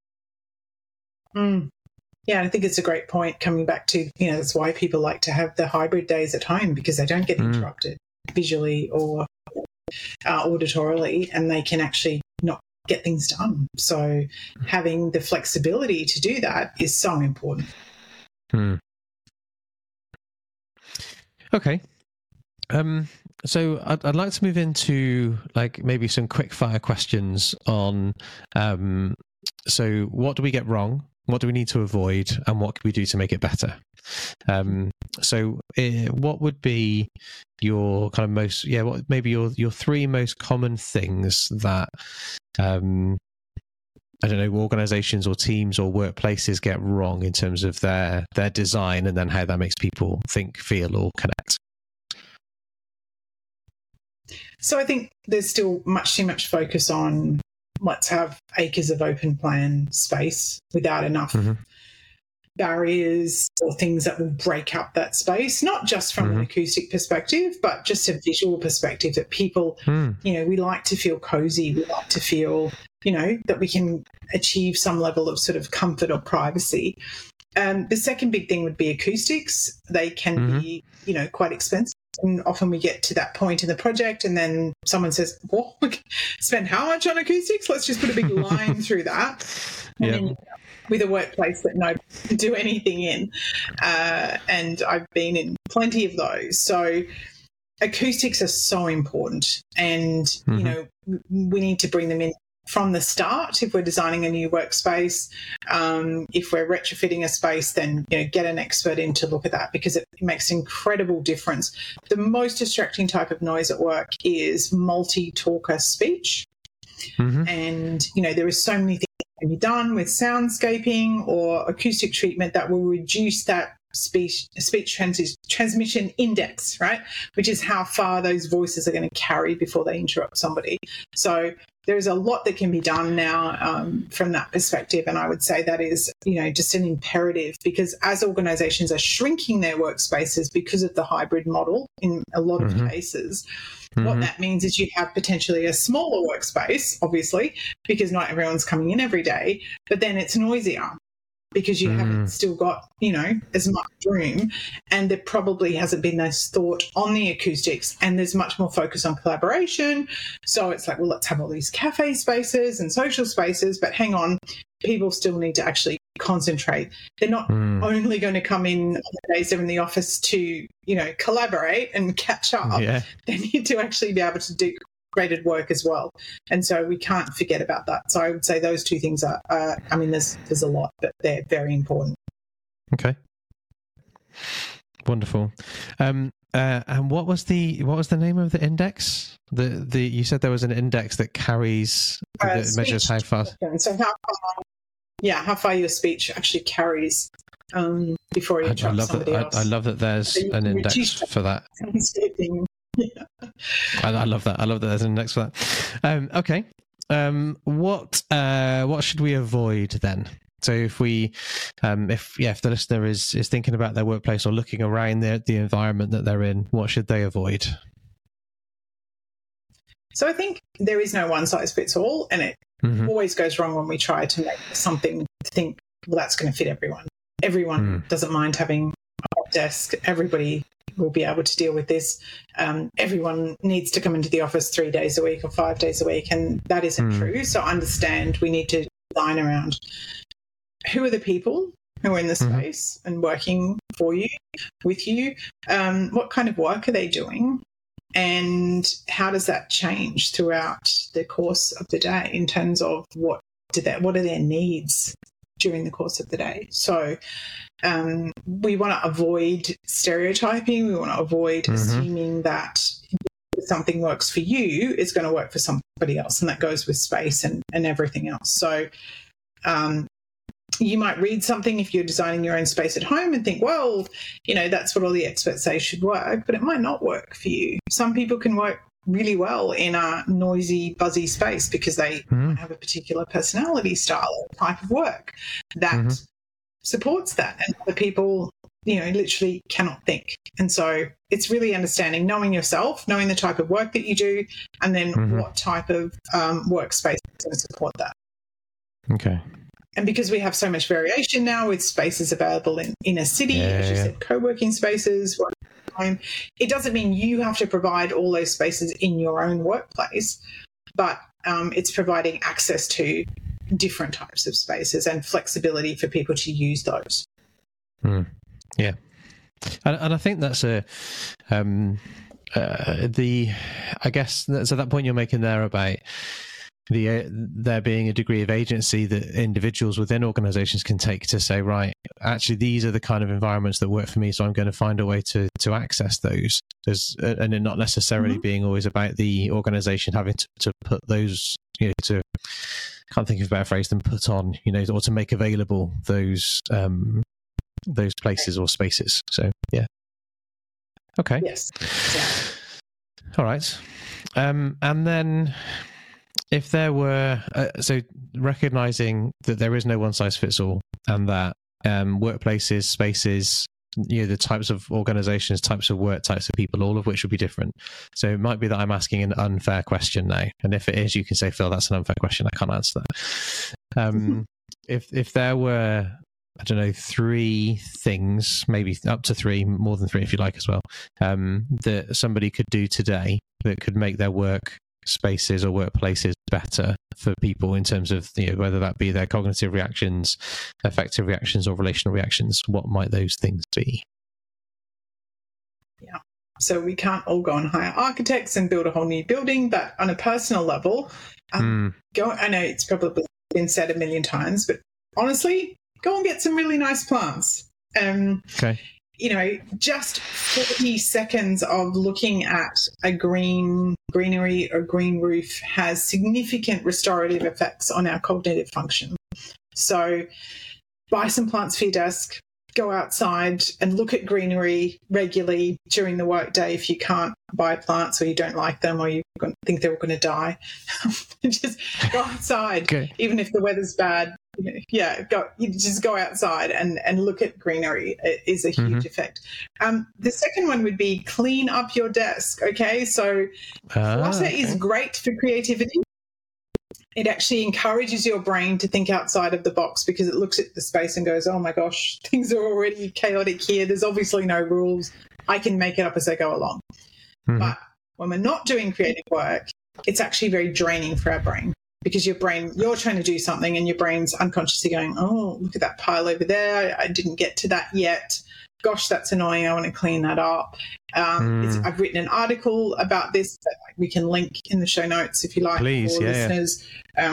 Speaker 2: Yeah, I think it's a great point, coming back to, that's why people like to have the hybrid days at home, because they don't get interrupted visually or auditorily, and they can actually not get things done. So having the flexibility to do that is so important.
Speaker 1: Okay. So I'd like to move into maybe some quick fire questions on, so what do we get wrong? What do we need to avoid? And what can we do to make it better? So what would be your kind of most, what maybe your three most common things that, I don't know, organizations or teams or workplaces get wrong in terms of their design, and then how that makes people think, feel, or connect?
Speaker 2: So I think there's still too much focus on let's have acres of open plan space without enough barriers or things that will break up that space, not just from an acoustic perspective, but just a visual perspective, that people, we like to feel cozy. We like to feel, that we can achieve some level of sort of comfort or privacy. The second big thing would be acoustics. They can be, quite expensive. And often we get to that point in the project and then someone says, well, we spend how much on acoustics? Let's just put a big line through that. And then you with a workplace that nobody can do anything in. And I've been in plenty of those. So acoustics are so important. And, we need to bring them in from the start. If we're designing a new workspace, if we're retrofitting a space, then get an expert in to look at that, because it makes an incredible difference. The most distracting type of noise at work is multi-talker speech. And there are so many things that can be done with soundscaping or acoustic treatment that will reduce that speech transmission index, right? Which is how far those voices are going to carry before they interrupt somebody. So there's a lot that can be done now from that perspective. And I would say that is, just an imperative, because as organisations are shrinking their workspaces because of the hybrid model in a lot of cases, what that means is you have potentially a smaller workspace, obviously, because not everyone's coming in every day, but then it's noisier because you haven't still got, as much room, and there probably hasn't been this thought on the acoustics, and there's much more focus on collaboration. So it's like, well, let's have all these cafe spaces and social spaces, but hang on, people still need to actually concentrate. They're not only going to come in on the days they're in the office to, collaborate and catch up. Yeah. They need to actually be able to do graded work as well. And so we can't forget about that. So I would say those two things are there's a lot, but they're very important.
Speaker 1: Okay. Wonderful. And what was the name of the index? You said there was an index that carries that measures how fast.
Speaker 2: So how far your speech actually carries before you interrupt somebody else.
Speaker 1: I love that there's an index for that. Yeah. I love that. I love that there's an index for that. Okay. What should we avoid then? So if the listener is thinking about their workplace or looking around the environment that they're in, what should they avoid?
Speaker 2: So I think there is no one size fits all, and it always goes wrong when we try to make something think, well, that's going to fit everyone. Everyone doesn't mind having a hot desk. Everybody will be able to deal with this. Everyone needs to come into the office 3 days a week or 5 days a week, and that isn't true. So understand we need to design around who are the people who are in the space and working for you, with you. What kind of work are they doing? And how does that change throughout the course of the day in terms of what are their needs during the course of the day? So we want to avoid stereotyping. We want to avoid assuming that if something works for you, it's going to work for somebody else. And that goes with space and everything else. So you might read something if you're designing your own space at home and think, well, that's what all the experts say should work, but it might not work for you. Some people can work really well in a noisy, buzzy space because they might have a particular personality style or type of work that supports that. And other people, literally cannot think. And so it's really understanding, knowing yourself, knowing the type of work that you do, and then what type of workspace is going to support that.
Speaker 1: Okay.
Speaker 2: And because we have so much variation now with spaces available in a city, as you said, co-working spaces, work from home, it doesn't mean you have to provide all those spaces in your own workplace, but it's providing access to different types of spaces and flexibility for people to use those.
Speaker 1: Yeah. And I think that's I guess, so that point you're making there about there being a degree of agency that individuals within organizations can take to say, right, actually, these are the kind of environments that work for me, so I'm going to find a way to access those. And it not necessarily being always about the organization having to put those, can't think of a better phrase than put on, or to make available those places or spaces. So, yeah. Okay.
Speaker 2: Yes. Yeah.
Speaker 1: All right. And then, if there were, so recognizing that there is no one size fits all, and that workplaces, spaces, the types of organizations, types of work, types of people, all of which would be different. So it might be that I'm asking an unfair question now. And if it is, you can say, Phil, that's an unfair question. I can't answer that. If there were, I don't know, 3 things, maybe up to 3, more than 3 if you like as well, that somebody could do today that could make their work spaces or workplaces better for people in terms of whether that be their cognitive reactions, affective reactions, or relational reactions, what might those things be?
Speaker 2: Yeah. So we can't all go and hire architects and build a whole new building, but on a personal level, I know it's probably been said a million times, but honestly, go and get some really nice plants.
Speaker 1: Okay.
Speaker 2: Just 40 seconds of looking at a greenery or green roof has significant restorative effects on our cognitive function. So buy some plants for your desk, go outside and look at greenery regularly during the workday. If you can't buy plants or you don't like them or you think they're going to die, just go outside, even if the weather's bad. Just go outside and look at greenery. It is a huge effect. The second one would be clean up your desk. Okay, so clutter is great for creativity. It actually encourages your brain to think outside of the box because it looks at the space and goes, oh my gosh, things are already chaotic here. There's obviously no rules. I can make it up as I go along. But when we're not doing creative work, it's actually very draining for our brain. Because you're trying to do something and your brain's unconsciously going, oh, look at that pile over there. I didn't get to that yet. Gosh, that's annoying. I want to clean that up. I've written an article about this that we can link in the show notes if you like.
Speaker 1: Please,
Speaker 2: for listeners.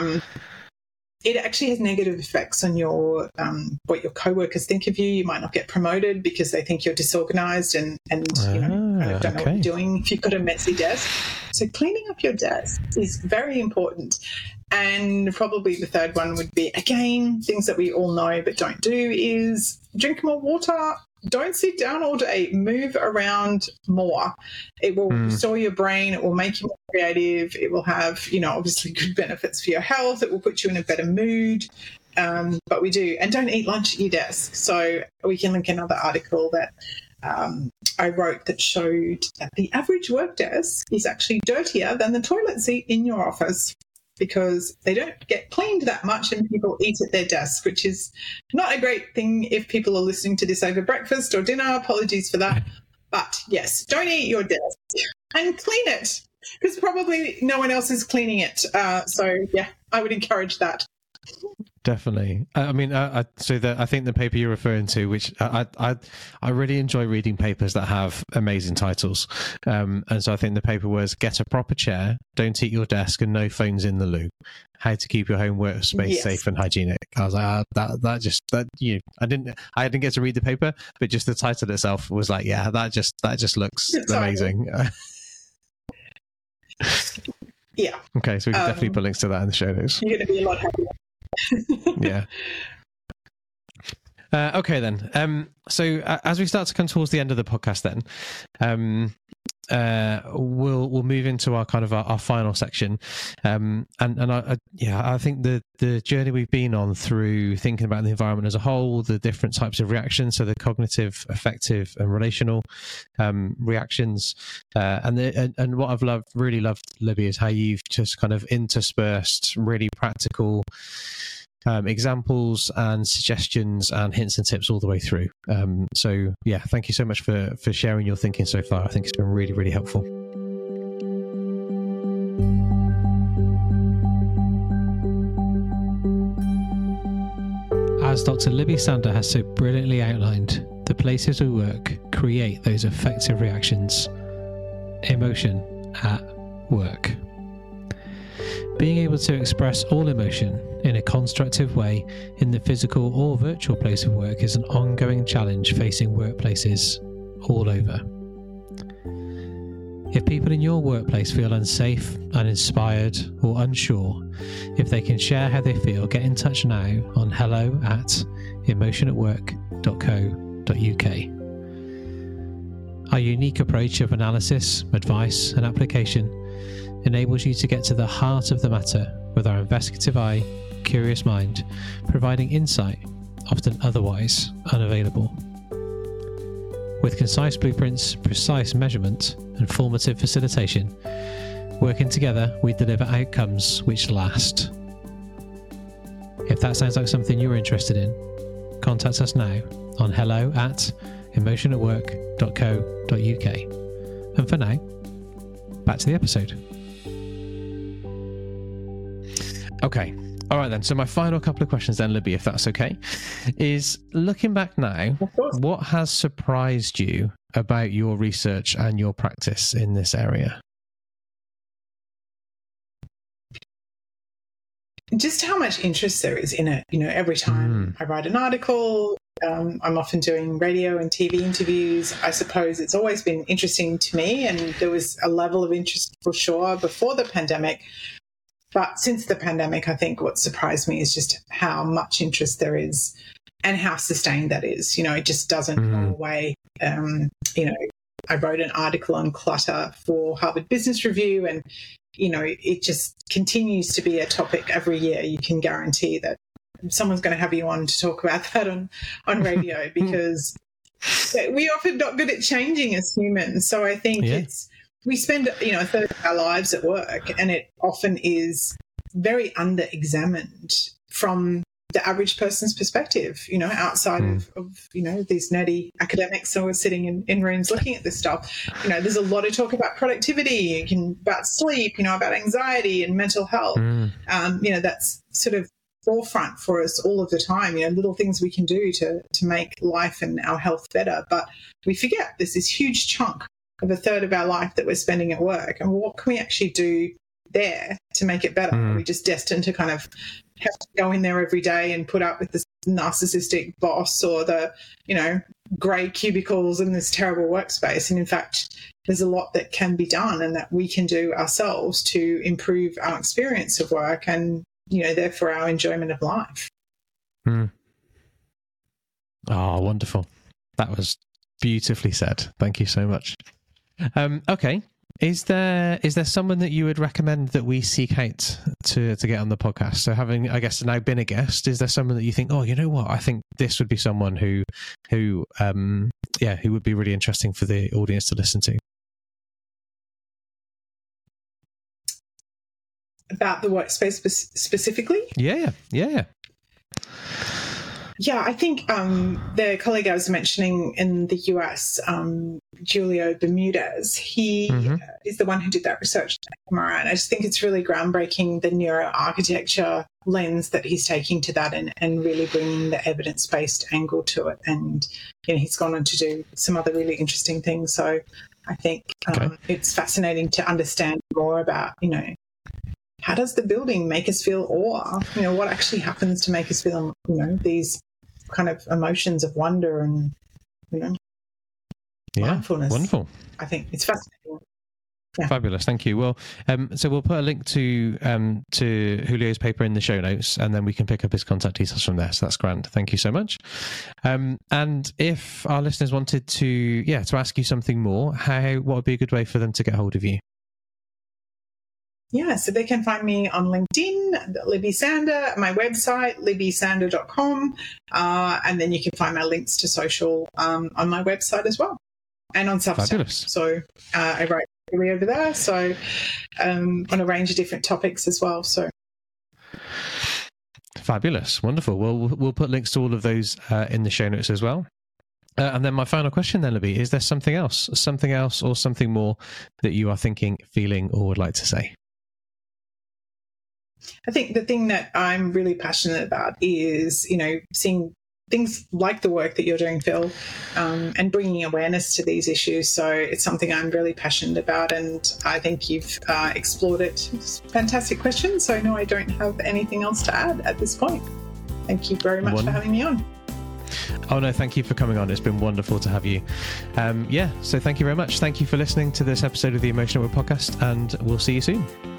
Speaker 2: It actually has negative effects on your what your co-workers think of you. You might not get promoted because they think you're disorganized and kind of don't know what you're doing if you've got a messy desk. So cleaning up your desk is very important. And probably the third one would be, again, things that we all know but don't do is drink more water. Don't sit down all day. Move around more. It will restore your brain. It will make you more creative. It will have, obviously good benefits for your health. It will put you in a better mood. But we do. And don't eat lunch at your desk. So we can link another article that I wrote that showed that the average work desk is actually dirtier than the toilet seat in your office, because they don't get cleaned that much and people eat at their desk, which is not a great thing if people are listening to this over breakfast or dinner. Apologies for that. But yes, don't eat your desk and clean it, because probably no one else is cleaning it. So yeah, I would encourage that.
Speaker 1: Definitely. I think the paper you're referring to, which I really enjoy reading papers that have amazing titles. And so I think the paper was "Get a Proper Chair, Don't Eat Your Desk, and No Phones in the Loo: How to Keep Your Home Workspace Safe and Hygienic." I was like, I didn't get to read the paper, but just the title itself was like, yeah, that just looks amazing.
Speaker 2: Yeah.
Speaker 1: Okay, so we can definitely put links to that in the show notes.
Speaker 2: You're going to be a lot happier.
Speaker 1: Yeah. Okay then. So as we start to come towards the end of the podcast, then we'll move into our kind of our final section. And I think the journey we've been on through thinking about the environment as a whole, the different types of reactions, so the cognitive, affective, and relational reactions, and what I've really loved, Libby, is how you've just kind of interspersed really practical examples and suggestions and hints and tips all the way through. So yeah, thank you so much for sharing your thinking so far. I think it's been really, really helpful. As Dr. Libby Sander has so brilliantly outlined, the places we work create those affective reactions. Emotion at work. Being able to express all emotion in a constructive way in the physical or virtual place of work is an ongoing challenge facing workplaces all over. If people in your workplace feel unsafe, uninspired, or unsure, if they can share how they feel, get in touch now on hello@emotionatwork.co.uk. Our unique approach of analysis, advice, and application enables you to get to the heart of the matter with our investigative eye, curious mind, providing insight often otherwise unavailable. With concise blueprints, precise measurement, and formative facilitation, working together, we deliver outcomes which last. If that sounds like something you're interested in, contact us now on hello@emotionatwork.co.uk. And for now, back to the episode. Okay. All right, then. So my final couple of questions then, Libby, if that's okay, is looking back now, what has surprised you about your research and your practice in this area?
Speaker 2: Just how much interest there is in it. Every time I write an article, I'm often doing radio and TV interviews. I suppose it's always been interesting to me, and there was a level of interest for sure before the pandemic. But since the pandemic, I think what surprised me is just how much interest there is and how sustained that is. It just doesn't go away. I wrote an article on clutter for Harvard Business Review, and it just continues to be a topic every year. You can guarantee that someone's going to have you on to talk about that on radio because we often not good at changing as humans. So I think we spend, a third of our lives at work, and it often is very under-examined from the average person's perspective, outside of these nerdy academics who are sitting in rooms looking at this stuff. There's a lot of talk about productivity, about sleep, about anxiety and mental health. That's sort of forefront for us all of the time, little things we can do to make life and our health better. But we forget there's this huge chunk of a third of our life that we're spending at work. And what can we actually do there to make it better? Are we just destined to kind of have to go in there every day and put up with this narcissistic boss or the, grey cubicles in this terrible workspace? And in fact, there's a lot that can be done and that we can do ourselves to improve our experience of work and, therefore our enjoyment of life.
Speaker 1: Oh, wonderful. That was beautifully said. Thank you so much. Okay. Is there someone that you would recommend that we seek out to get on the podcast? So having, I guess, now been a guest, is there someone that you think, oh, you know what, I think this would be someone who would be really interesting for the audience to listen to?
Speaker 2: About the workspace specifically?
Speaker 1: Yeah.
Speaker 2: Yeah, I think the colleague I was mentioning in the US, Julio Bermudez, he is the one who did that research at MRI. And I just think it's really groundbreaking, the neuroarchitecture lens that he's taking to that and really bringing the evidence-based angle to it. And he's gone on to do some other really interesting things. So I think it's fascinating to understand more about, how does the building make us feel awe? What actually happens to make us feel, these kind of emotions of wonder and, mindfulness.
Speaker 1: Wonderful.
Speaker 2: I think it's fascinating. Yeah.
Speaker 1: Fabulous. Thank you. Well, so we'll put a link to Julio's paper in the show notes, and then we can pick up his contact details from there. So that's grand. Thank you so much. And if our listeners wanted to ask you something more, what would be a good way for them to get hold of you?
Speaker 2: Yeah, so they can find me on LinkedIn, Libby Sander, my website, libbysander.com, and then you can find my links to social on my website as well, and on Substack. Fabulous. So I write over there, so on a range of different topics as well. So
Speaker 1: fabulous, wonderful. Well, we'll put links to all of those in the show notes as well. And then my final question then, Libby, is there something else or something more that you are thinking, feeling, or would like to say?
Speaker 2: I think the thing that I'm really passionate about is, seeing things like the work that you're doing, Phil, and bringing awareness to these issues. So it's something I'm really passionate about, and I think you've explored it. It's a fantastic question. So no, I don't have anything else to add at this point. Thank you very much for having me on.
Speaker 1: Oh, no, thank you for coming on. It's been wonderful to have you. So thank you very much. Thank you for listening to this episode of the Emotion at Work podcast, and we'll see you soon.